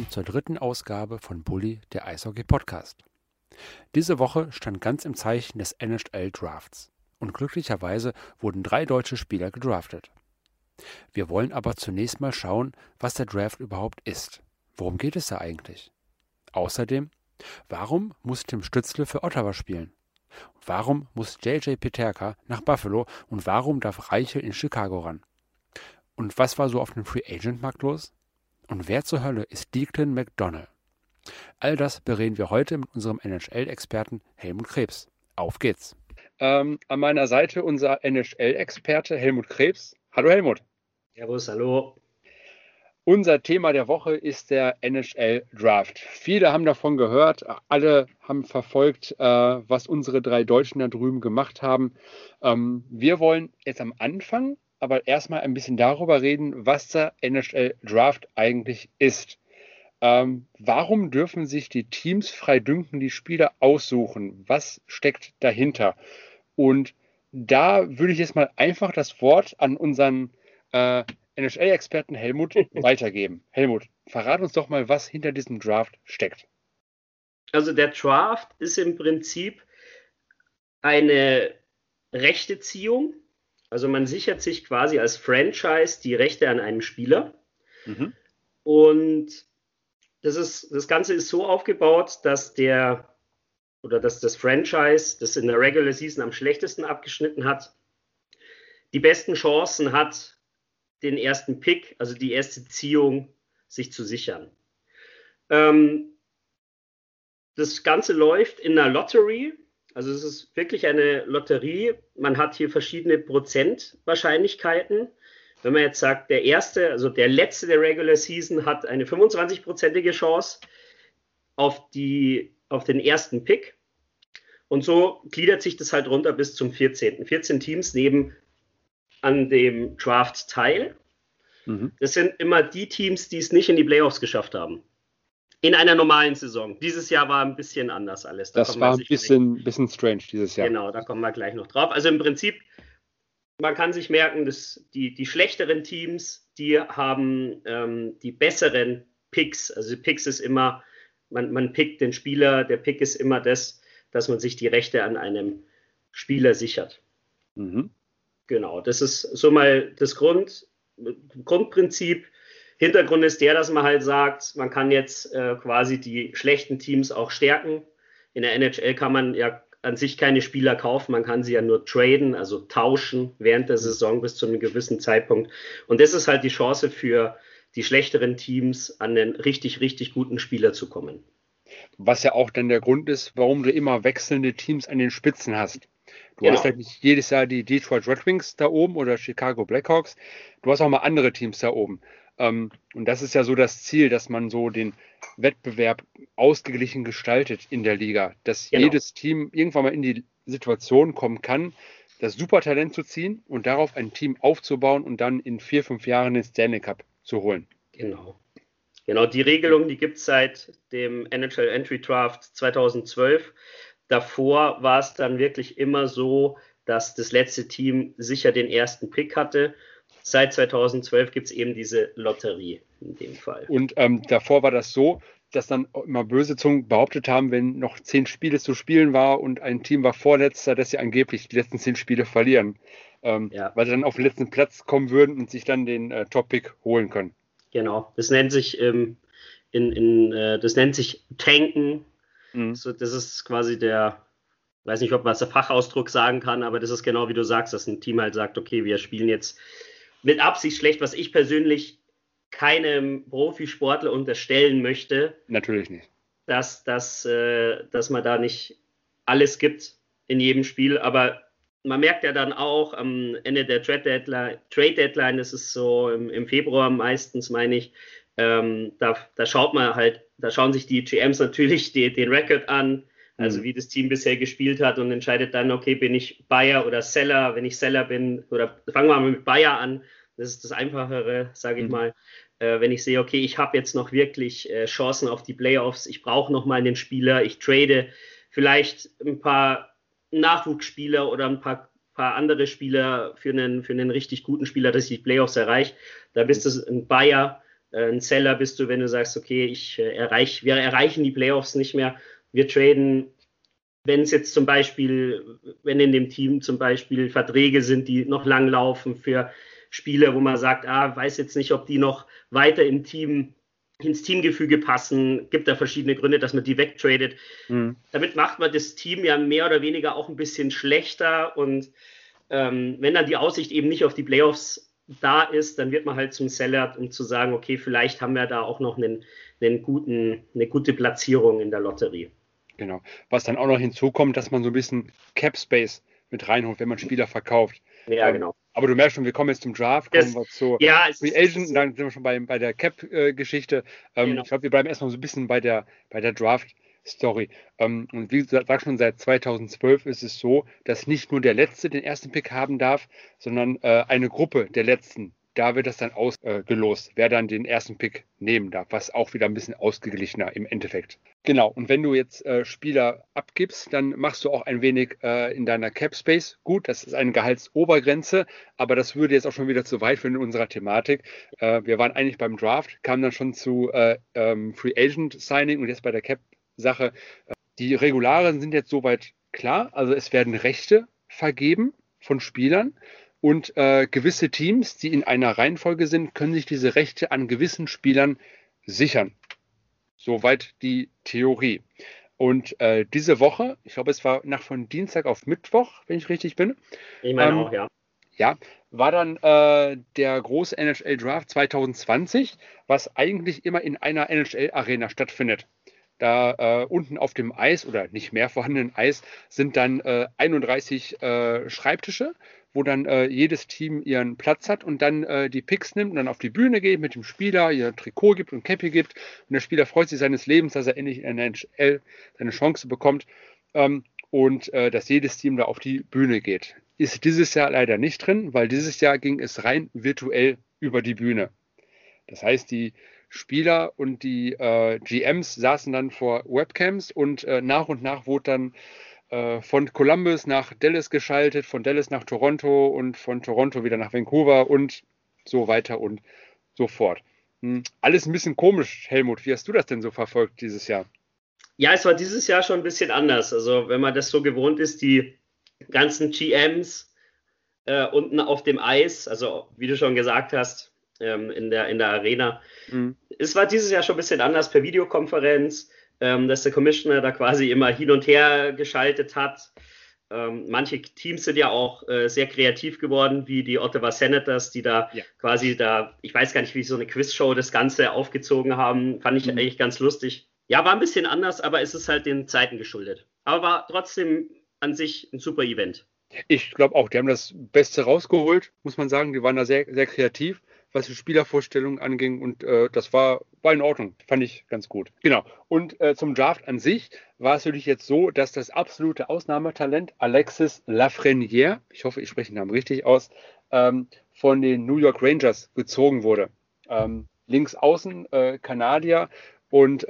zur dritten Ausgabe von Bully, der Eishockey-Podcast. Diese Woche stand ganz im Zeichen des NHL-Drafts und glücklicherweise wurden 3 deutsche Spieler gedraftet. Wir wollen aber zunächst mal schauen, was der Draft überhaupt ist. Worum geht es da eigentlich? Außerdem, warum muss Tim Stützle für Ottawa spielen? Warum muss JJ Peterka nach Buffalo und warum darf Reichel in Chicago ran? Und was war so auf dem Free-Agent-Markt los? Und wer zur Hölle ist Declan McDonald? All das bereden wir heute mit unserem NHL-Experten Helmut Krebs. Auf geht's! An meiner Seite unser NHL-Experte Helmut Krebs. Hallo Helmut. Servus, hallo. Unser Thema der Woche ist der NHL-Draft. Viele haben davon gehört, alle haben verfolgt, was unsere 3 Deutschen da drüben gemacht haben. Wir wollen jetzt am Anfang aber erstmal ein bisschen darüber reden, was der NHL-Draft eigentlich ist. Warum dürfen sich die Teams frei dünken, die Spieler aussuchen? Was steckt dahinter? Und da würde ich jetzt mal einfach das Wort an unseren NHL-Experten Helmut weitergeben. Helmut, verrat uns doch mal, was hinter diesem Draft steckt. Also der Draft ist im Prinzip eine Rechteziehung. Also man sichert sich quasi als Franchise die Rechte an einem Spieler. Mhm. Und das Ganze ist so aufgebaut, dass das Franchise, das in der Regular Season am schlechtesten abgeschnitten hat, die besten Chancen hat, den ersten Pick, also die erste Ziehung, sich zu sichern. Das Ganze läuft in einer Lottery. Also es ist wirklich eine Lotterie. Man hat hier verschiedene Prozentwahrscheinlichkeiten. Wenn man jetzt sagt, der letzte der Regular Season hat eine 25-prozentige Chance auf den ersten Pick. Und so gliedert sich das halt runter bis zum 14. 14 Teams nehmen an dem Draft teil. Mhm. Das sind immer die Teams, die es nicht in die Playoffs geschafft haben. In einer normalen Saison. Dieses Jahr war ein bisschen anders alles. Das war ein bisschen strange dieses Jahr. Genau, da kommen wir gleich noch drauf. Also im Prinzip, man kann sich merken, dass die schlechteren Teams, die haben die besseren Picks. Also Picks ist immer, man pickt den Spieler, der Pick ist immer das, dass man sich die Rechte an einem Spieler sichert. Mhm. Genau, das ist so mal das Grundprinzip. Hintergrund ist der, dass man halt sagt, man kann jetzt quasi die schlechten Teams auch stärken. In der NHL kann man ja an sich keine Spieler kaufen, man kann sie ja nur traden, also tauschen während der Saison bis zu einem gewissen Zeitpunkt. Und das ist halt die Chance für die schlechteren Teams, an einen richtig, richtig guten Spieler zu kommen. Was ja auch dann der Grund ist, warum du immer wechselnde Teams an den Spitzen hast. Du hast halt nicht jedes Jahr die Detroit Red Wings da oben oder Chicago Blackhawks. Du hast auch mal andere Teams da oben. Und das ist ja so das Ziel, dass man so den Wettbewerb ausgeglichen gestaltet in der Liga. Dass jedes Team irgendwann mal in die Situation kommen kann, das Supertalent zu ziehen und darauf ein Team aufzubauen und dann in 4-5 Jahren den Stanley Cup zu holen. Genau, die Regelung, die gibt es seit dem NHL Entry Draft 2012. Davor war es dann wirklich immer so, dass das letzte Team sicher den ersten Pick hatte. Seit 2012 gibt es eben diese Lotterie in dem Fall. Und davor war das so, dass dann immer böse Zungen behauptet haben, wenn noch 10 Spiele zu spielen war und ein Team war Vorletzter, dass sie angeblich die letzten 10 Spiele verlieren. Weil sie dann auf den letzten Platz kommen würden und sich dann den Top-Pick holen können. Genau, das nennt sich das nennt sich Tanken. Mhm. So, das ist quasi weiß nicht, ob man es der Fachausdruck sagen kann, aber das ist genau wie du sagst, dass ein Team halt sagt, okay, wir spielen jetzt mit Absicht schlecht, was ich persönlich keinem Profisportler unterstellen möchte. Natürlich nicht. Dass man da nicht alles gibt in jedem Spiel, aber man merkt ja dann auch am Ende der Trade Deadline, das ist so im Februar meistens, meine ich, da schauen sich die GMs natürlich den Record an, also wie das Team bisher gespielt hat und entscheidet dann, okay, bin ich Buyer oder Seller? Wenn ich Seller bin, oder fangen wir mal mit Buyer an, das ist das Einfachere, sage ich mal. Wenn ich sehe, okay, ich habe jetzt noch wirklich Chancen auf die Playoffs, ich brauche noch mal einen Spieler, ich trade vielleicht ein paar Nachwuchsspieler oder ein paar andere Spieler für einen richtig guten Spieler, dass ich die Playoffs erreiche, da bist du ein Buyer, Ein Seller bist du, wenn du sagst, okay, wir erreichen die Playoffs nicht mehr. Wir traden, wenn es jetzt zum Beispiel, wenn in dem Team zum Beispiel Verträge sind, die noch lang laufen für Spieler, wo man sagt, weiß jetzt nicht, ob die noch weiter ins Teamgefüge passen, gibt da verschiedene Gründe, dass man die wegtradet. Damit macht man das Team ja mehr oder weniger auch ein bisschen schlechter und wenn dann die Aussicht eben nicht auf die Playoffs da ist, dann wird man halt zum Seller, um zu sagen, okay, vielleicht haben wir da auch noch eine gute Platzierung in der Lotterie. Genau. Was dann auch noch hinzukommt, dass man so ein bisschen Cap Space mit reinholt, wenn man Spieler verkauft. Ja, genau. Aber du merkst schon, wir kommen jetzt zum Draft, kommen wir zu Free Agent, dann sind wir schon bei der Cap-Geschichte. Genau. Ich glaube, wir bleiben erstmal so ein bisschen bei der Draft-Story. Und wie gesagt, schon seit 2012 ist es so, dass nicht nur der Letzte den ersten Pick haben darf, sondern eine Gruppe der Letzten. Da wird das dann ausgelost, wer dann den ersten Pick nehmen darf, was auch wieder ein bisschen ausgeglichener im Endeffekt. Genau, und wenn du jetzt Spieler abgibst, dann machst du auch ein wenig in deiner Cap Space. Gut, das ist eine Gehaltsobergrenze, aber das würde jetzt auch schon wieder zu weit für in unserer Thematik. Wir waren eigentlich beim Draft, kamen dann schon zu Free Agent Signing und jetzt bei der Cap-Sache. Die Regularien sind jetzt soweit klar, also es werden Rechte vergeben von Spielern. Und gewisse Teams, die in einer Reihenfolge sind, können sich diese Rechte an gewissen Spielern sichern. Soweit die Theorie. Und diese Woche, ich glaube, es war von Dienstag auf Mittwoch, wenn ich richtig bin. Ich meine auch, ja. Ja, war dann der große NHL-Draft 2020, was eigentlich immer in einer NHL-Arena stattfindet. Da unten auf dem Eis oder nicht mehr vorhandenen Eis sind dann 31 Schreibtische, wo dann jedes Team ihren Platz hat und dann die Picks nimmt und dann auf die Bühne geht, mit dem Spieler ihr Trikot gibt und Cappy gibt. Und der Spieler freut sich seines Lebens, dass er endlich in der NHL seine Chance bekommt und dass jedes Team da auf die Bühne geht. Ist dieses Jahr leider nicht drin, weil dieses Jahr ging es rein virtuell über die Bühne. Das heißt, die Spieler und die GMs saßen dann vor Webcams und nach wurde dann von Columbus nach Dallas geschaltet, von Dallas nach Toronto und von Toronto wieder nach Vancouver und so weiter und so fort. Alles ein bisschen komisch, Helmut. Wie hast du das denn so verfolgt dieses Jahr? Ja, es war dieses Jahr schon ein bisschen anders. Also wenn man das so gewohnt ist, die ganzen GMs unten auf dem Eis, also wie du schon gesagt hast, in der Arena. Es war dieses Jahr schon ein bisschen anders per Videokonferenz, dass der Commissioner da quasi immer hin und her geschaltet hat. Manche Teams sind ja auch sehr kreativ geworden, wie die Ottawa Senators, die da quasi ich weiß gar nicht, wie so eine Quizshow das Ganze aufgezogen haben. Fand ich eigentlich ganz lustig. Ja, war ein bisschen anders, aber es ist halt den Zeiten geschuldet. Aber war trotzdem an sich ein super Event. Ich glaube auch, die haben das Beste rausgeholt, muss man sagen. Die waren da sehr, sehr kreativ, was die Spielervorstellungen anging und das war in Ordnung, fand ich ganz gut. Genau, und zum Draft an sich war es natürlich jetzt so, dass das absolute Ausnahmetalent Alexis Lafrenière, ich hoffe, ich spreche den Namen richtig aus, von den New York Rangers gezogen wurde. Links außen Kanadier und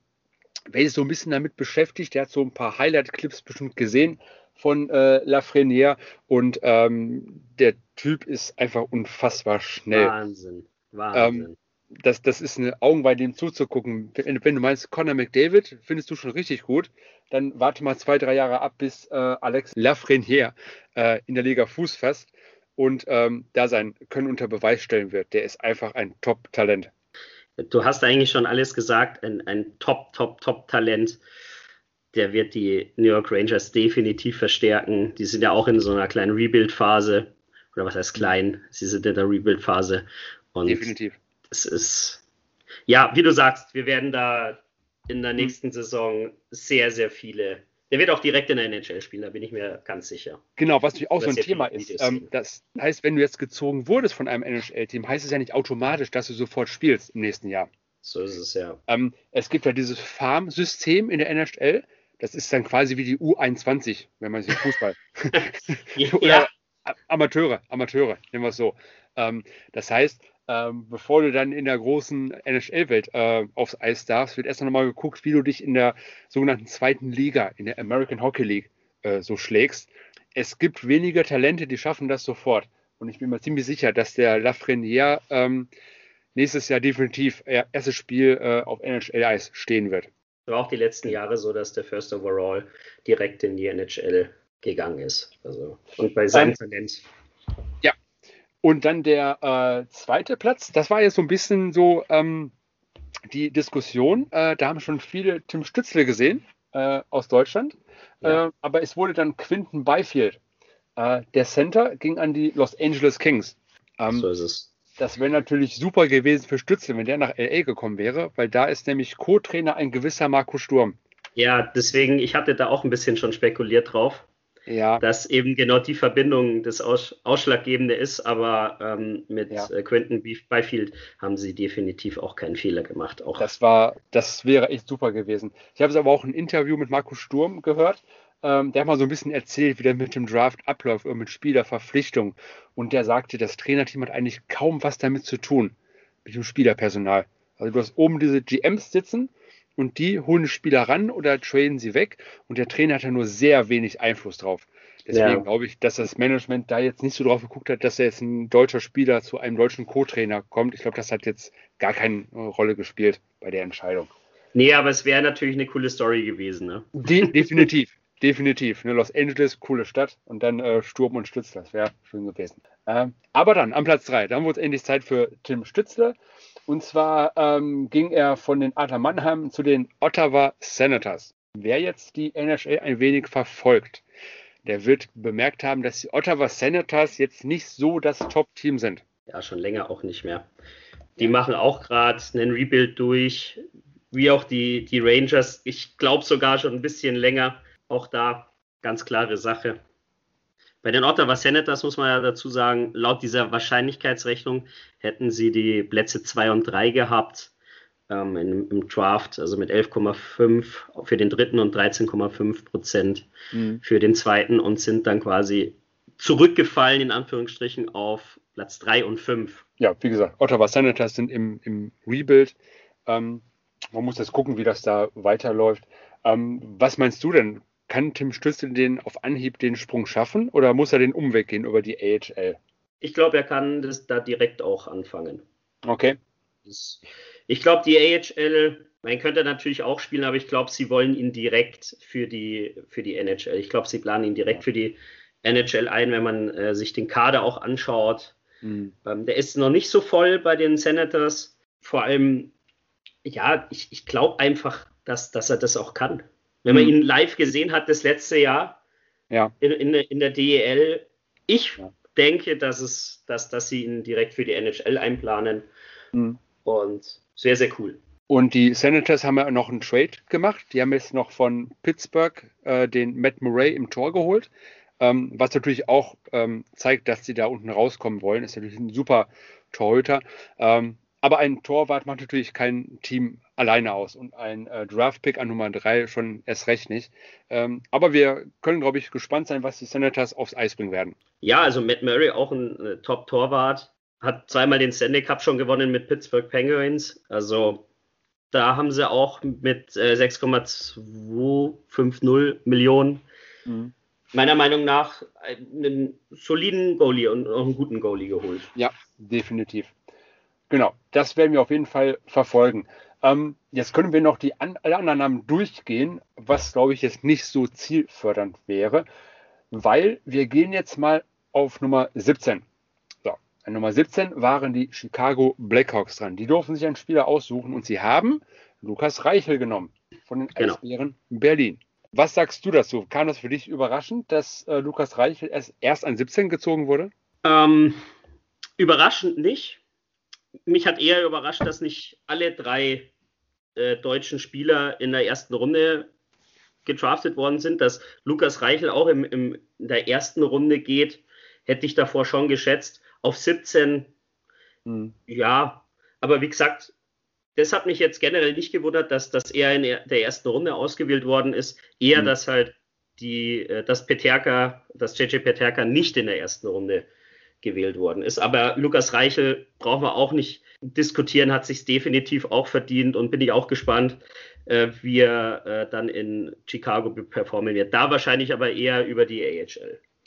wer sich so ein bisschen damit beschäftigt, der hat so ein paar Highlight-Clips bestimmt gesehen von Lafrenière und der Typ ist einfach unfassbar schnell. Wahnsinn. Das ist eine Augenweide, dem zuzugucken. Wenn du meinst, Connor McDavid findest du schon richtig gut, dann warte mal 2-3 Jahre ab, bis Alex Lafrenière in der Liga Fuß fasst und da sein Können unter Beweis stellen wird. Der ist einfach ein Top-Talent. Du hast eigentlich schon alles gesagt, ein Top-Talent. Der wird die New York Rangers definitiv verstärken. Die sind ja auch in so einer kleinen Rebuild-Phase. Oder was heißt klein? Sie sind in der Rebuild-Phase. Definitiv. Es ist, ja, wie du sagst, wir werden da in der nächsten Saison sehr, sehr viele. Der wird auch direkt in der NHL spielen, da bin ich mir ganz sicher. Genau, was natürlich auch so ein Thema ist. Das heißt, wenn du jetzt gezogen wurdest von einem NHL-Team, heißt es ja nicht automatisch, dass du sofort spielst im nächsten Jahr. So ist es ja. Es gibt ja dieses Farm-System in der NHL. Das ist dann quasi wie die U21, wenn man sich Fußball. Oder Amateure, nennen wir es so. Das heißt, bevor du dann in der großen NHL-Welt aufs Eis darfst, wird erst nochmal geguckt, wie du dich in der sogenannten zweiten Liga, in der American Hockey League, so schlägst. Es gibt weniger Talente, die schaffen das sofort. Und ich bin mir ziemlich sicher, dass der Lafrenière nächstes Jahr definitiv erstes Spiel auf NHL-Eis stehen wird. War auch die letzten Jahre so, dass der First Overall direkt in die NHL gegangen ist. Also, und bei seinem Talent. Ja. Und dann der zweite Platz, das war jetzt so ein bisschen so die Diskussion. Da haben schon viele Tim Stützle gesehen aus Deutschland. Ja. Aber es wurde dann Quinton Byfield. Der Center ging an die Los Angeles Kings. So ist es. Das wäre natürlich super gewesen für Stützle, wenn der nach LA gekommen wäre, weil da ist nämlich Co-Trainer ein gewisser Markus Sturm. Ja, deswegen, ich hatte da auch ein bisschen schon spekuliert drauf, dass eben genau die Verbindung das Ausschlaggebende ist, aber mit Quinton Byfield haben sie definitiv auch keinen Fehler gemacht. Auch. Das wäre echt super gewesen. Ich habe es aber auch ein Interview mit Markus Sturm gehört. Der hat mal so ein bisschen erzählt, wie der mit dem Draft abläuft, mit Spielerverpflichtung. Und der sagte, das Trainerteam hat eigentlich kaum was damit zu tun, mit dem Spielerpersonal. Also du hast oben diese GMs sitzen und die holen die Spieler ran oder traden sie weg. Und der Trainer hat da nur sehr wenig Einfluss drauf. Deswegen glaube ich, dass das Management da jetzt nicht so drauf geguckt hat, dass da jetzt ein deutscher Spieler zu einem deutschen Co-Trainer kommt. Ich glaube, das hat jetzt gar keine Rolle gespielt bei der Entscheidung. Nee, aber es wäre natürlich eine coole Story gewesen. Ne? Definitiv. Definitiv. Ne, Los Angeles, coole Stadt und dann Sturm und Stützle. Das wäre schön gewesen. Aber dann, am Platz 3, dann wurde es endlich Zeit für Tim Stützle. Und zwar ging er von den Adler Mannheim zu den Ottawa Senators. Wer jetzt die NHL ein wenig verfolgt, der wird bemerkt haben, dass die Ottawa Senators jetzt nicht so das Top-Team sind. Ja, schon länger auch nicht mehr. Die machen auch gerade einen Rebuild durch, wie auch die Rangers. Ich glaube sogar schon ein bisschen länger. Auch da ganz klare Sache. Bei den Ottawa Senators muss man ja dazu sagen, laut dieser Wahrscheinlichkeitsrechnung hätten sie die Plätze 2 und 3 gehabt im Draft, also mit 11,5 für den dritten und 13,5% für den zweiten und sind dann quasi zurückgefallen, in Anführungsstrichen, auf Platz 3 und 5. Ja, wie gesagt, Ottawa Senators sind im Rebuild. Man muss jetzt gucken, wie das da weiterläuft. Was meinst du denn? Kann Tim Stützle auf Anhieb den Sprung schaffen oder muss er den Umweg gehen über die AHL? Ich glaube, er kann das da direkt auch anfangen. Okay. Ich glaube, die AHL, man könnte natürlich auch spielen, aber ich glaube, sie wollen ihn direkt für die NHL. Ich glaube, sie planen ihn direkt für die NHL ein, wenn man sich den Kader auch anschaut. Der ist noch nicht so voll bei den Senators. Vor allem, ja, ich glaube einfach, dass er das auch kann. Wenn man ihn live gesehen hat das letzte Jahr in der DEL, ich denke, dass sie ihn direkt für die NHL einplanen. Und sehr, sehr cool. Und die Senators haben ja noch einen Trade gemacht. Die haben jetzt noch von Pittsburgh den Matt Murray im Tor geholt. Was natürlich auch zeigt, dass sie da unten rauskommen wollen. Ist natürlich ein super Torhüter. Aber ein Torwart macht natürlich kein Team alleine aus und ein Draft-Pick an Nummer 3 schon erst recht nicht. Aber wir können, glaube ich, gespannt sein, was die Senators aufs Eis bringen werden. Ja, also Matt Murray, auch ein Top-Torwart, hat zweimal den Stanley Cup schon gewonnen mit Pittsburgh Penguins. Also da haben sie auch mit 6,250 Millionen meiner Meinung nach einen soliden Goalie und auch einen guten Goalie geholt. Ja, definitiv. Genau, das werden wir auf jeden Fall verfolgen. Jetzt können wir noch alle anderen Namen durchgehen, was, glaube ich, jetzt nicht so zielfördernd wäre, weil wir gehen jetzt mal auf Nummer 17. So, an Nummer 17 waren die Chicago Blackhawks dran. Die durften sich einen Spieler aussuchen und sie haben Lukas Reichel genommen von den Eisbären Berlin. Was sagst du dazu? Kam das für dich überraschend, dass Lukas Reichel erst an 17 gezogen wurde? Überraschend nicht. Mich hat eher überrascht, dass nicht alle 3 deutschen Spieler in der ersten Runde gedraftet worden sind. Dass Lukas Reichel auch in der ersten Runde geht, hätte ich davor schon geschätzt. Auf 17, ja. Aber wie gesagt, das hat mich jetzt generell nicht gewundert, dass er in der ersten Runde ausgewählt worden ist. Eher, dass halt dass JJ Peterka nicht in der ersten Runde gewählt worden ist. Aber Lukas Reichel brauchen wir auch nicht diskutieren, hat sich definitiv auch verdient und bin ich auch gespannt, wie er dann in Chicago performen wird. Da wahrscheinlich aber eher über die AHL.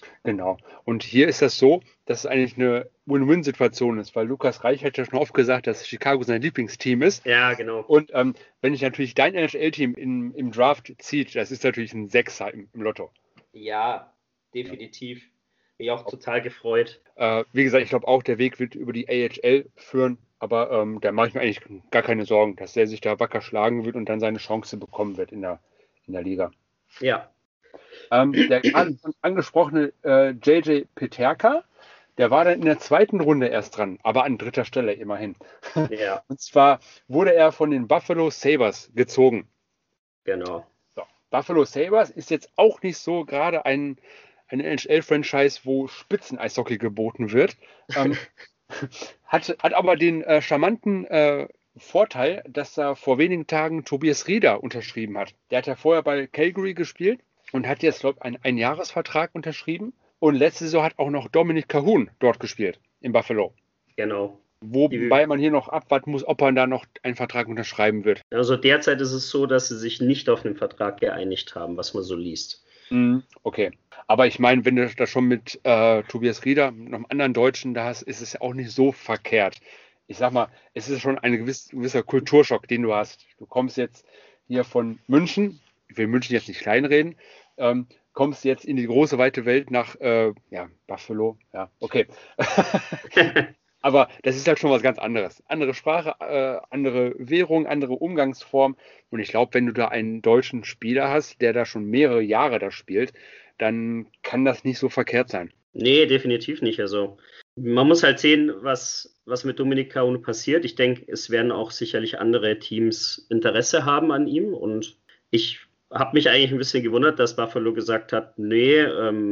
Genau. Und hier ist das so, dass es eigentlich eine Win-Win-Situation ist, weil Lukas Reich hat ja schon oft gesagt, dass Chicago sein Lieblingsteam ist. Ja, genau. Und wenn ich natürlich dein NHL-Team im Draft zieht, das ist natürlich ein Sechser im Lotto. Ja, definitiv. Bin ich auch total gefreut. Wie gesagt, ich glaube auch, der Weg wird über die AHL führen, aber da mache ich mir eigentlich gar keine Sorgen, dass der sich da wacker schlagen wird und dann seine Chance bekommen wird in der Liga. Ja. Der gerade schon angesprochene JJ Peterka, der war dann in der zweiten Runde erst dran, aber an dritter Stelle immerhin. Ja. Und zwar wurde er von den Buffalo Sabres gezogen. Genau. So. Buffalo Sabres ist jetzt auch nicht so gerade ein NHL-Franchise, wo Spitzeneishockey geboten wird. Hat aber den charmanten Vorteil, dass da vor wenigen Tagen Tobias Rieder unterschrieben hat. Der hat ja vorher bei Calgary gespielt und hat jetzt, glaube ich, einen Einjahresvertrag unterschrieben. Und letzte Saison hat auch noch Dominik Kahun dort gespielt, in Buffalo. Genau. Wobei man hier noch abwarten muss, ob er da noch einen Vertrag unterschreiben wird. Also derzeit ist es so, dass sie sich nicht auf einen Vertrag geeinigt haben, was man so liest. Okay. Aber ich meine, wenn du da schon mit Tobias Rieder, noch einem anderen Deutschen da hast, ist es ja auch nicht so verkehrt. Ich sag mal, es ist schon ein gewisser Kulturschock, den du hast. Du kommst jetzt hier von München, ich will München jetzt nicht kleinreden, kommst jetzt in die große, weite Welt nach Buffalo. Ja, okay. Aber das ist halt schon was ganz anderes. Andere Sprache, andere Währung, andere Umgangsform. Und ich glaube, wenn du da einen deutschen Spieler hast, der da schon mehrere Jahre da spielt, dann kann das nicht so verkehrt sein. Nee, definitiv nicht. Also man muss halt sehen, was mit Dominik Kahun passiert. Ich denke, es werden auch sicherlich andere Teams Interesse haben an ihm. Und ich habe mich eigentlich ein bisschen gewundert, dass Buffalo gesagt hat, nee,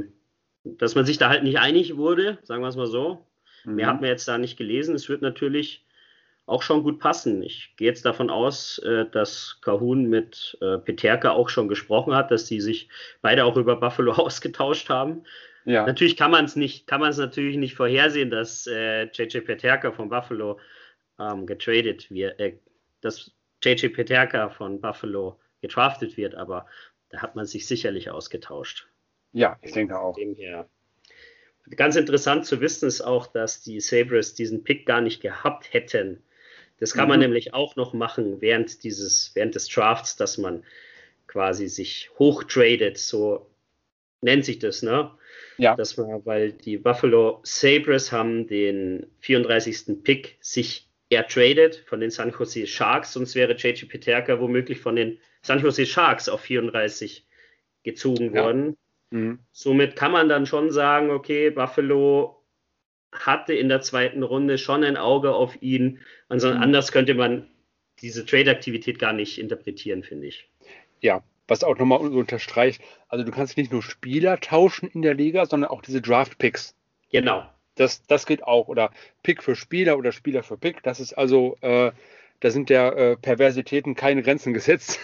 dass man sich da halt nicht einig wurde, sagen wir es mal so. Mehr hat man jetzt da nicht gelesen. Es wird natürlich auch schon gut passen. Ich gehe jetzt davon aus, dass Kahun mit Peterka auch schon gesprochen hat, dass die sich beide auch über Buffalo ausgetauscht haben. Ja. Natürlich kann man es natürlich nicht vorhersehen, dass JJ Peterka von Buffalo getradet wird, dass JJ Peterka von Buffalo gedraftet wird, aber da hat man sich sicherlich ausgetauscht. Ja, ich denke auch. Dem her. Ganz interessant zu wissen ist auch, dass die Sabres diesen Pick gar nicht gehabt hätten. Das kann man nämlich auch noch machen während des Drafts, dass man quasi sich hochtradet, so nennt sich das, ne? Ja. Weil die Buffalo Sabres haben den 34. Pick sich ertradet von den San Jose Sharks, sonst wäre JJ Peterka womöglich von den San Jose Sharks auf 34 gezogen worden. Somit kann man dann schon sagen, okay, Buffalo hatte in der zweiten Runde schon ein Auge auf ihn. Ansonsten anders könnte man diese Trade-Aktivität gar nicht interpretieren, finde ich. Ja, was auch nochmal unterstreicht, also du kannst nicht nur Spieler tauschen in der Liga, sondern auch diese Draft-Picks. Genau. Das geht auch. Oder Pick für Spieler oder Spieler für Pick. Das ist also, da sind der Perversitäten keine Grenzen gesetzt.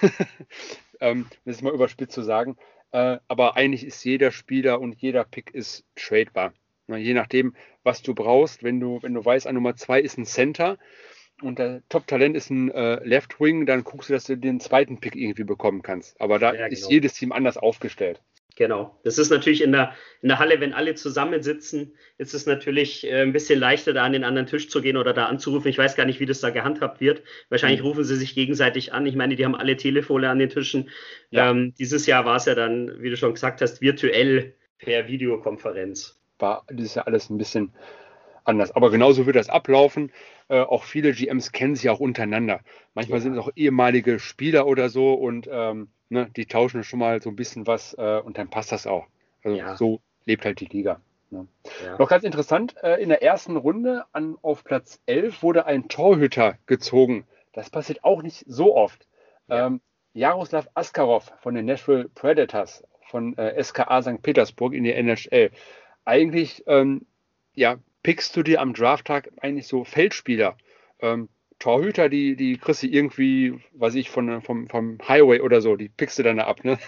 Das ist mal überspitzt zu sagen. Aber eigentlich ist jeder Spieler und jeder Pick ist tradebar. Na, je nachdem, was du brauchst. Wenn du weißt, an Nummer 2 ist ein Center und der Top-Talent ist ein Left Wing, dann guckst du, dass du den zweiten Pick irgendwie bekommen kannst. Aber da ist jedes Team anders aufgestellt. Genau. Das ist natürlich in der Halle, wenn alle zusammensitzen, ist es natürlich ein bisschen leichter, da an den anderen Tisch zu gehen oder da anzurufen. Ich weiß gar nicht, wie das da gehandhabt wird. Wahrscheinlich rufen sie sich gegenseitig an. Ich meine, die haben alle Telefone an den Tischen. Ja. Dieses Jahr war es ja dann, wie du schon gesagt hast, virtuell per Videokonferenz. Das ist ja alles ein bisschen anders. Aber genauso wird das ablaufen. Auch viele GMs kennen sich auch untereinander. Manchmal sind es auch ehemalige Spieler oder so und die tauschen schon mal so ein bisschen was und dann passt das auch. Also so lebt halt die Liga. Ne? Ja. Noch ganz interessant, in der ersten Runde auf Platz 11 wurde ein Torhüter gezogen. Das passiert auch nicht so oft. Ja. Jaroslav Askarov von den Nashville Predators von SKA St. Petersburg in die NHL. Eigentlich pickst du dir am Drafttag eigentlich so Feldspieler. Torhüter, die kriegst du irgendwie, weiß ich, vom Highway oder so, die pickst du dann ab, ne?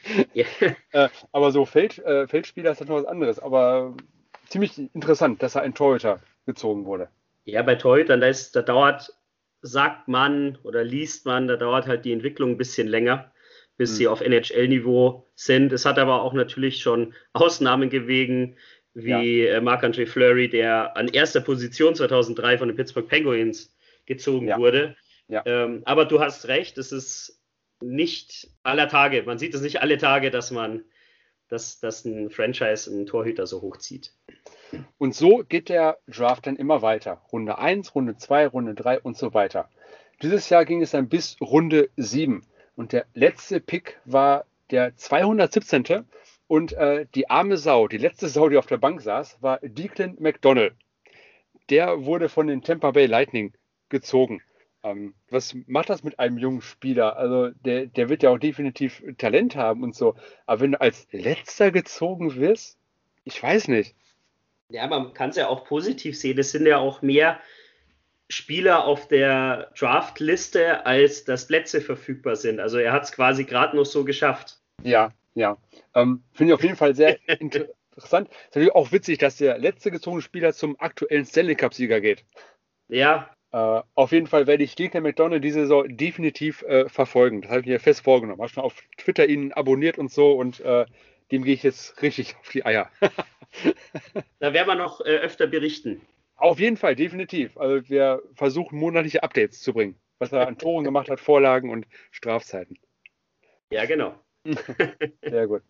Yeah. Aber so Feldspieler ist das noch was anderes. Aber ziemlich interessant, dass da ein Torhüter gezogen wurde. Ja, bei Torhütern, da dauert, sagt man oder liest man, da dauert halt die Entwicklung ein bisschen länger. bis sie auf NHL-Niveau sind. Es hat aber auch natürlich schon Ausnahmen gegeben, wie Marc-André Fleury, der an erster Position 2003 von den Pittsburgh Penguins gezogen wurde. Ja. Aber du hast recht, es ist nicht aller Tage, man sieht es nicht alle Tage, dass ein Franchise einen Torhüter so hochzieht. Und so geht der Draft dann immer weiter. Runde 1, Runde 2, Runde 3 und so weiter. Dieses Jahr ging es dann bis Runde 7. Und der letzte Pick war der 217. Und die arme Sau, die letzte Sau, die auf der Bank saß, war Declan McDonald. Der wurde von den Tampa Bay Lightning gezogen. Was macht das mit einem jungen Spieler? Also der wird ja auch definitiv Talent haben und so. Aber wenn du als letzter gezogen wirst, ich weiß nicht. Ja, man kann es ja auch positiv sehen. Es sind ja auch mehr Spieler auf der Draftliste, als dass Plätze verfügbar sind. Also er hat es quasi gerade noch so geschafft. Ja. Finde ich auf jeden Fall sehr interessant. Ist natürlich auch witzig, dass der letzte gezogene Spieler zum aktuellen Stanley Cup-Sieger geht. Ja. Auf jeden Fall werde ich Declan McDonald diese Saison definitiv verfolgen. Das habe ich mir fest vorgenommen. Ich habe schon auf Twitter ihn abonniert und so und dem gehe ich jetzt richtig auf die Eier. Da werden wir noch öfter berichten. Auf jeden Fall, definitiv. Also wir versuchen monatliche Updates zu bringen, was er an Toren gemacht hat, Vorlagen und Strafzeiten. Ja, genau. Sehr gut.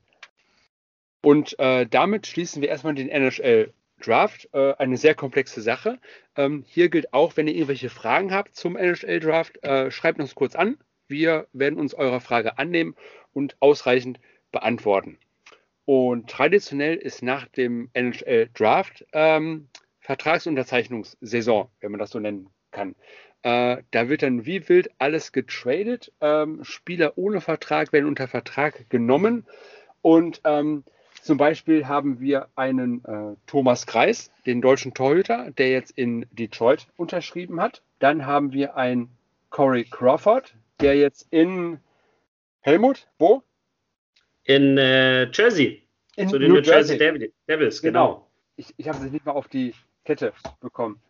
Und damit schließen wir erstmal den NHL Draft. Eine sehr komplexe Sache. Hier gilt auch, wenn ihr irgendwelche Fragen habt zum NHL Draft, schreibt uns kurz an. Wir werden uns eurer Frage annehmen und ausreichend beantworten. Und traditionell ist nach dem NHL Draft Vertragsunterzeichnungssaison, wenn man das so nennen kann. Da wird dann wie wild alles getradet. Spieler ohne Vertrag werden unter Vertrag genommen. Und zum Beispiel haben wir einen Thomas Greiss, den deutschen Torhüter, der jetzt in Detroit unterschrieben hat. Dann haben wir einen Corey Crawford, der jetzt in Helmut, wo? In Jersey. In zu den New New Jersey Devils, genau. Ich habe es nicht mal auf die Kette bekommen.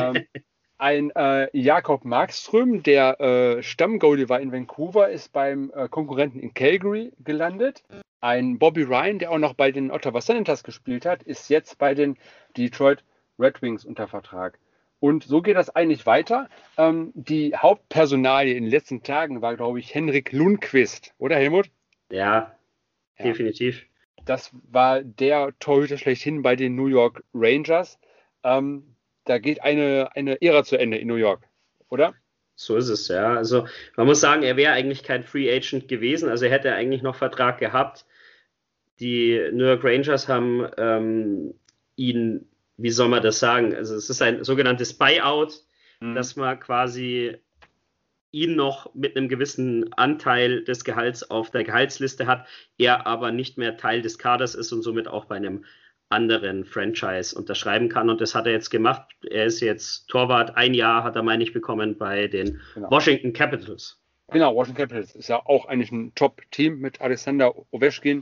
Ein Jakob Markström, der Stammgoalie war in Vancouver, ist beim Konkurrenten in Calgary gelandet. Ein Bobby Ryan, der auch noch bei den Ottawa Senators gespielt hat, ist jetzt bei den Detroit Red Wings unter Vertrag. Und so geht das eigentlich weiter. Die Hauptpersonalie in den letzten Tagen war, glaube ich, Henrik Lundqvist, oder Helmut? Ja, definitiv. Das war der Torhüter schlechthin bei den New York Rangers. Da geht eine Ära zu Ende in New York, oder? So ist es, ja. Also man muss sagen, er wäre eigentlich kein Free Agent gewesen. Also er hätte eigentlich noch Vertrag gehabt. Die New York Rangers haben ihn, wie soll man das sagen? Also es ist ein sogenanntes Buyout, dass man quasi ihn noch mit einem gewissen Anteil des Gehalts auf der Gehaltsliste hat, er aber nicht mehr Teil des Kaders ist und somit auch bei einem anderen Franchise unterschreiben kann. Und das hat er jetzt gemacht. Er ist jetzt Torwart. 1 Jahr hat er, meine ich, bekommen bei den Washington Capitals. Genau, Washington Capitals ist ja auch eigentlich ein Top-Team mit Alexander Ovechkin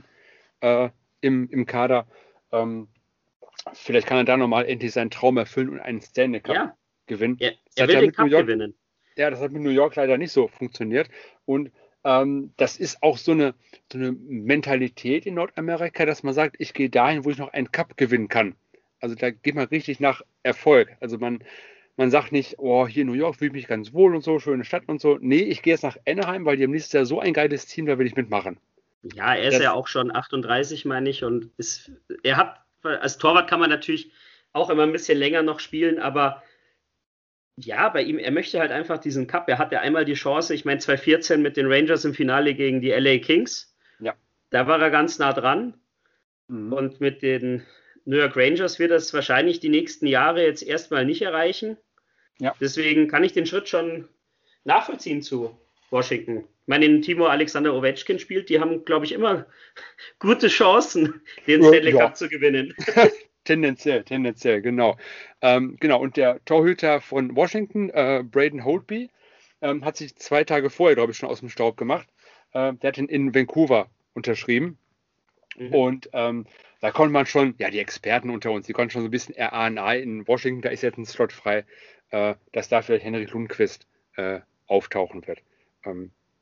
im Kader. Vielleicht kann er da nochmal endlich seinen Traum erfüllen und einen Stanley Cup gewinnen. Er will den Cup gewinnen. Ja, das hat mit New York leider nicht so funktioniert. Und das ist auch so eine Mentalität in Nordamerika, dass man sagt, ich gehe dahin, wo ich noch einen Cup gewinnen kann. Also da geht man richtig nach Erfolg. Also man sagt nicht, oh, hier in New York fühle ich mich ganz wohl und so, schöne Stadt und so. Nee, ich gehe jetzt nach Anaheim, weil die haben nächstes Jahr so ein geiles Team, da will ich mitmachen. Ja, er ist ja auch schon 38, meine ich. Und als Torwart kann man natürlich auch immer ein bisschen länger noch spielen, aber ja, bei ihm, er möchte halt einfach diesen Cup. Er hatte einmal die Chance, ich meine 2014 mit den Rangers im Finale gegen die LA Kings. Ja. Da war er ganz nah dran. Und mit den New York Rangers wird er es wahrscheinlich die nächsten Jahre jetzt erstmal nicht erreichen. Ja. Deswegen kann ich den Schritt schon nachvollziehen zu Washington. Ich meine, den Timo Alexander Ovechkin spielt, die haben, glaube ich, immer gute Chancen, den Stanley Cup zu gewinnen. Tendenziell, genau. Und der Torhüter von Washington, Braden Holtby, hat sich 2 Tage vorher, glaube ich, schon aus dem Staub gemacht. Der hat ihn in Vancouver unterschrieben. Und da konnte man schon, ja, die Experten unter uns, die konnten schon so ein bisschen erahnen, in Washington, da ist jetzt ein Slot frei, dass da vielleicht Henrik Lundqvist auftauchen wird.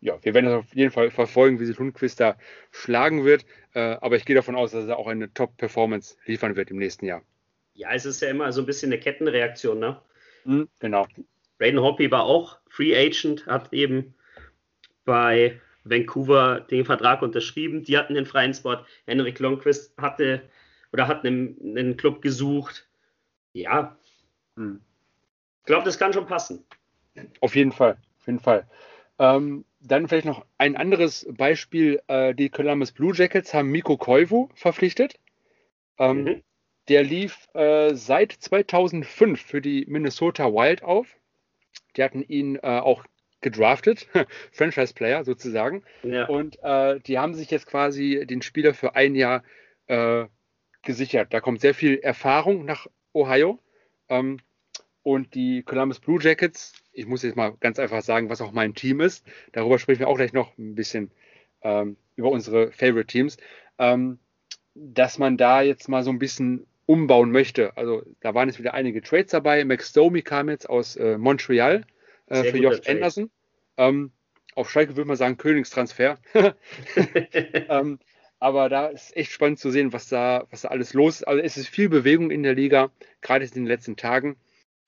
ja, wir werden das auf jeden Fall verfolgen, wie sich Lundqvist da schlagen wird. Aber ich gehe davon aus, dass er auch eine Top-Performance liefern wird im nächsten Jahr. Ja, es ist ja immer so ein bisschen eine Kettenreaktion, ne? Genau. Braden Holtby war auch Free Agent, hat eben bei Vancouver den Vertrag unterschrieben. Die hatten den freien Spot. Henrik Lundqvist hat einen Club gesucht. Ja, ich glaube, das kann schon passen. Auf jeden Fall, auf jeden Fall. Dann vielleicht noch ein anderes Beispiel. Die Columbus Blue Jackets haben Mikko Koivu verpflichtet. Der lief seit 2005 für die Minnesota Wild auf. Die hatten ihn auch gedraftet, Franchise-Player sozusagen. Ja. Und die haben sich jetzt quasi den Spieler für ein Jahr gesichert. Da kommt sehr viel Erfahrung nach Ohio. Und die Columbus Blue Jackets, ich muss jetzt mal ganz einfach sagen, was auch mein Team ist. Darüber sprechen wir auch gleich noch ein bisschen über unsere Favorite Teams. Dass man da jetzt mal so ein bisschen umbauen möchte. Also da waren jetzt wieder einige Trades dabei. Max Domi kam jetzt aus Montreal für Josh Anderson. Auf Schalke würde man sagen Königstransfer. Aber da ist echt spannend zu sehen, was da alles los ist. Also es ist viel Bewegung in der Liga, gerade in den letzten Tagen.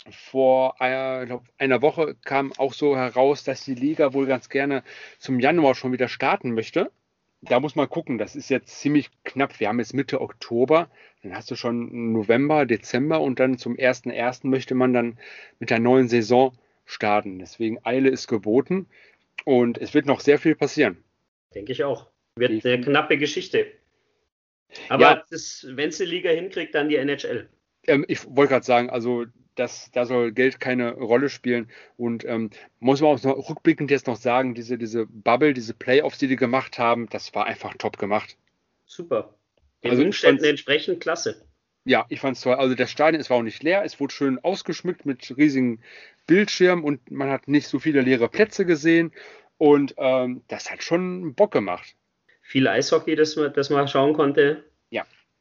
Vor einer Woche kam auch so heraus, dass die Liga wohl ganz gerne zum Januar schon wieder starten möchte. Da muss man gucken, das ist jetzt ziemlich knapp. Wir haben jetzt Mitte Oktober, dann hast du schon November, Dezember und dann zum 1.1. möchte man dann mit der neuen Saison starten. Deswegen Eile ist geboten und es wird noch sehr viel passieren. Denke ich auch. Wird eine knappe Geschichte. Aber ja, wenn es die Liga hinkriegt, dann die NHL. Ich wollte gerade sagen, also da soll Geld keine Rolle spielen. Und muss man auch noch rückblickend jetzt noch sagen, diese Bubble, diese Playoffs, die gemacht haben, das war einfach top gemacht. Super. Den Umständen entsprechend klasse. Ja, ich fand es toll. Also das Stadion, es war auch nicht leer, es wurde schön ausgeschmückt mit riesigen Bildschirmen und man hat nicht so viele leere Plätze gesehen. Und das hat schon Bock gemacht. Viel Eishockey, das man schauen konnte. Ja.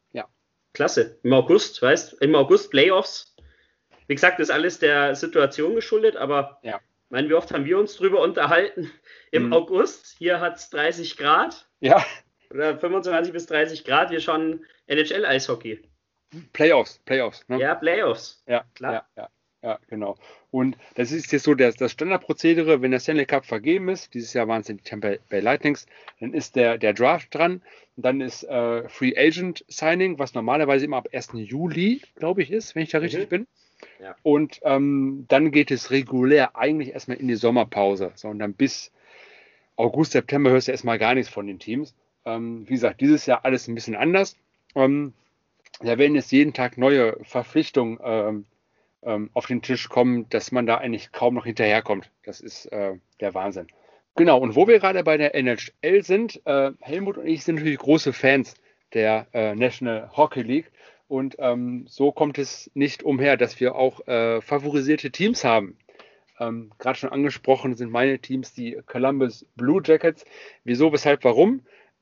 Klasse. Im August Playoffs. Wie gesagt, das ist alles der Situation geschuldet, aber ich meine, wie oft haben wir uns drüber unterhalten? Im August, hier hat es 30 Grad. Ja. Oder 25 bis 30 Grad, wir schauen NHL-Eishockey. Playoffs. Ne? Ja, Playoffs. Ja, klar. Ja, genau. Und das ist jetzt so das Standardprozedere, wenn der Stanley Cup vergeben ist, dieses Jahr waren es die Tampa Bay Lightnings, dann ist der Draft dran, und dann ist Free Agent Signing, was normalerweise immer ab 1. Juli, glaube ich, ist, wenn ich da richtig bin. Ja. Und dann geht es regulär eigentlich erstmal in die Sommerpause. So, und dann bis August, September hörst du erstmal gar nichts von den Teams. Wie gesagt, dieses Jahr alles ein bisschen anders. Da werden jetzt jeden Tag neue Verpflichtungen auf den Tisch kommen, dass man da eigentlich kaum noch hinterherkommt. Das ist der Wahnsinn. Genau, und wo wir gerade bei der NHL sind, Helmut und ich sind natürlich große Fans der National Hockey League. Und so kommt es nicht umher, dass wir auch favorisierte Teams haben. Gerade schon angesprochen sind meine Teams die Columbus Blue Jackets. Wieso, weshalb, warum?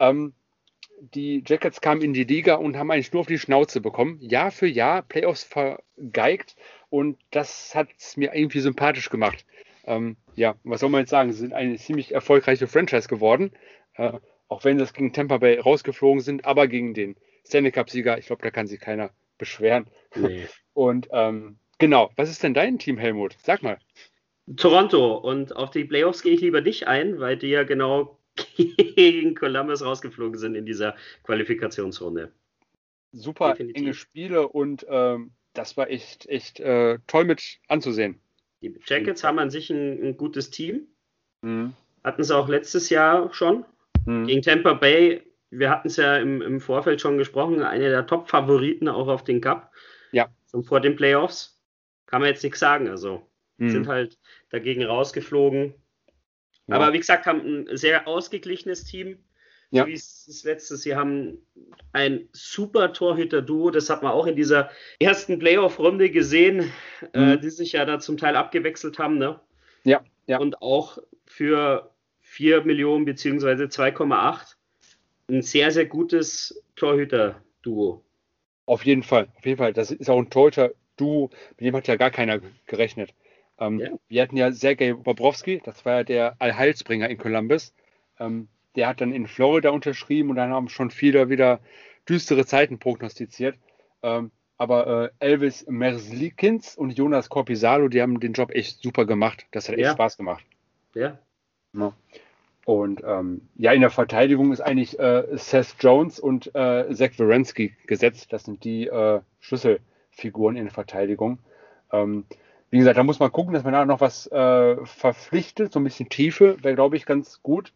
Die Jackets kamen in die Liga und haben eigentlich nur auf die Schnauze bekommen. Jahr für Jahr Playoffs vergeigt und das hat es mir irgendwie sympathisch gemacht. Was soll man jetzt sagen? Sie sind eine ziemlich erfolgreiche Franchise geworden, auch wenn sie gegen Tampa Bay rausgeflogen sind, aber gegen den Stanley Cup-Sieger, ich glaube, da kann sich keiner beschweren. Nee. Und genau, was ist denn dein Team, Helmut? Sag mal. Toronto, und auf die Playoffs gehe ich lieber nicht ein, weil die ja genau gegen Columbus rausgeflogen sind in dieser Qualifikationsrunde. Super definitiv. Enge Spiele und das war echt toll mit anzusehen. Die Jackets haben an sich ein gutes Team. Hatten es auch letztes Jahr schon. Gegen Tampa Bay, wir hatten es ja im Vorfeld schon gesprochen, eine der Top-Favoriten auch auf den Cup. Ja. Und vor den Playoffs kann man jetzt nichts sagen. Also sind halt dagegen rausgeflogen. Ja. Aber wie gesagt, haben ein sehr ausgeglichenes Team. Ja. So wie es letztes Jahr haben ein super Torhüter-Duo. Das hat man auch in dieser ersten Playoff-Runde gesehen, die sich ja da zum Teil abgewechselt haben. Ne? Ja. Und auch für 4 Millionen bzw. 2,8 ein sehr, sehr gutes Torhüter-Duo. Auf jeden Fall. Das ist auch ein Torhüter-Duo, mit dem hat ja gar keiner gerechnet. Wir hatten ja Sergej Bobrovsky, das war ja der Allheilsbringer in Columbus. Der hat dann in Florida unterschrieben und dann haben schon viele wieder düstere Zeiten prognostiziert. Aber Elvis Merzlikins und Jonas Korpisalo, die haben den Job echt super gemacht. Das hat echt Spaß gemacht. Ja. Und in der Verteidigung ist eigentlich Seth Jones und Zach Werenski gesetzt. Das sind die Schlüsselfiguren in der Verteidigung. Wie gesagt, da muss man gucken, dass man da noch was verpflichtet. So ein bisschen Tiefe wäre, glaube ich, ganz gut.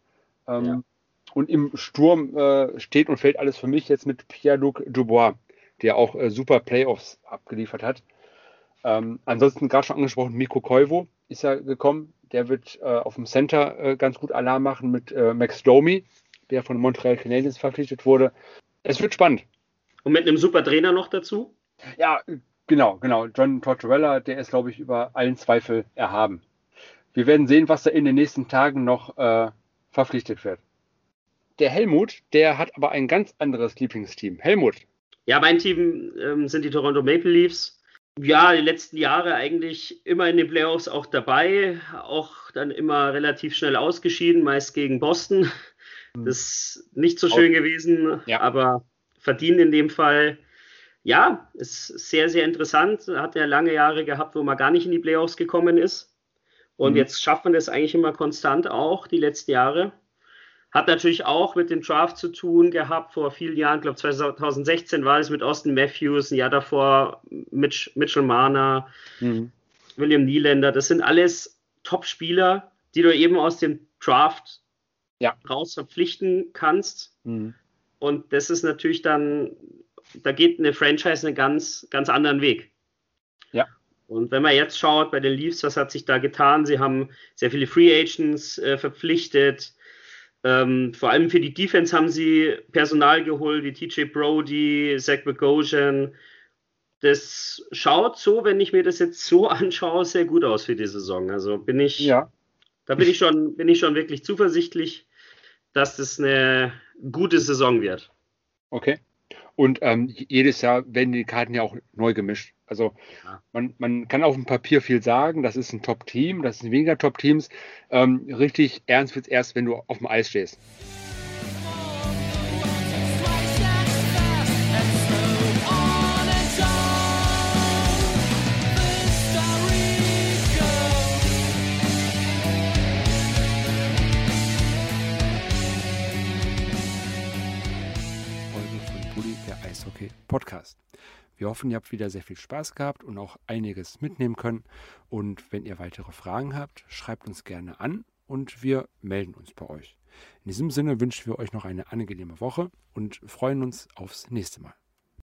Und im Sturm steht und fällt alles für mich jetzt mit Pierre-Luc Dubois, der auch super Playoffs abgeliefert hat. Ansonsten gerade schon angesprochen, Mikko Koivu ist ja gekommen. Der wird auf dem Center ganz gut Alarm machen mit Max Domi, der von Montreal Canadiens verpflichtet wurde. Es wird spannend. Und mit einem super Trainer noch dazu? Ja, genau. John Tortorella, der ist, glaube ich, über allen Zweifel erhaben. Wir werden sehen, was da in den nächsten Tagen noch verpflichtet wird. Der Helmut, der hat aber ein ganz anderes Lieblingsteam. Helmut. Ja, mein Team sind die Toronto Maple Leafs. Ja, die letzten Jahre eigentlich immer in den Playoffs auch dabei, auch dann immer relativ schnell ausgeschieden, meist gegen Boston. Das ist nicht so schön gewesen, aber verdient in dem Fall. Ja, ist sehr, sehr interessant. Hat ja lange Jahre gehabt, wo man gar nicht in die Playoffs gekommen ist. Und jetzt schafft man das eigentlich immer konstant auch, die letzten Jahre. Hat natürlich auch mit dem Draft zu tun gehabt vor vielen Jahren. Ich glaube, 2016 war es mit Austin Matthews, ein Jahr davor Mitchell Marner, William Nylander. Das sind alles Top-Spieler, die du eben aus dem Draft raus verpflichten kannst. Und das ist natürlich dann, da geht eine Franchise einen ganz, ganz anderen Weg. Ja. Und wenn man jetzt schaut bei den Leafs, was hat sich da getan? Sie haben sehr viele Free Agents verpflichtet. Vor allem für die Defense haben sie Personal geholt, wie TJ Brodie, Zach Bogosian. Das schaut so, wenn ich mir das jetzt so anschaue, sehr gut aus für die Saison. Also bin ich schon wirklich zuversichtlich, dass das eine gute Saison wird. Okay. Und jedes Jahr werden die Karten ja auch neu gemischt. Also man kann auf dem Papier viel sagen, das ist ein Top-Team, das sind weniger Top-Teams. Richtig ernst wird es erst, wenn du auf dem Eis stehst. Podcast. Wir hoffen, ihr habt wieder sehr viel Spaß gehabt und auch einiges mitnehmen können. Und wenn ihr weitere Fragen habt, schreibt uns gerne an und wir melden uns bei euch. In diesem Sinne wünschen wir euch noch eine angenehme Woche und freuen uns aufs nächste Mal.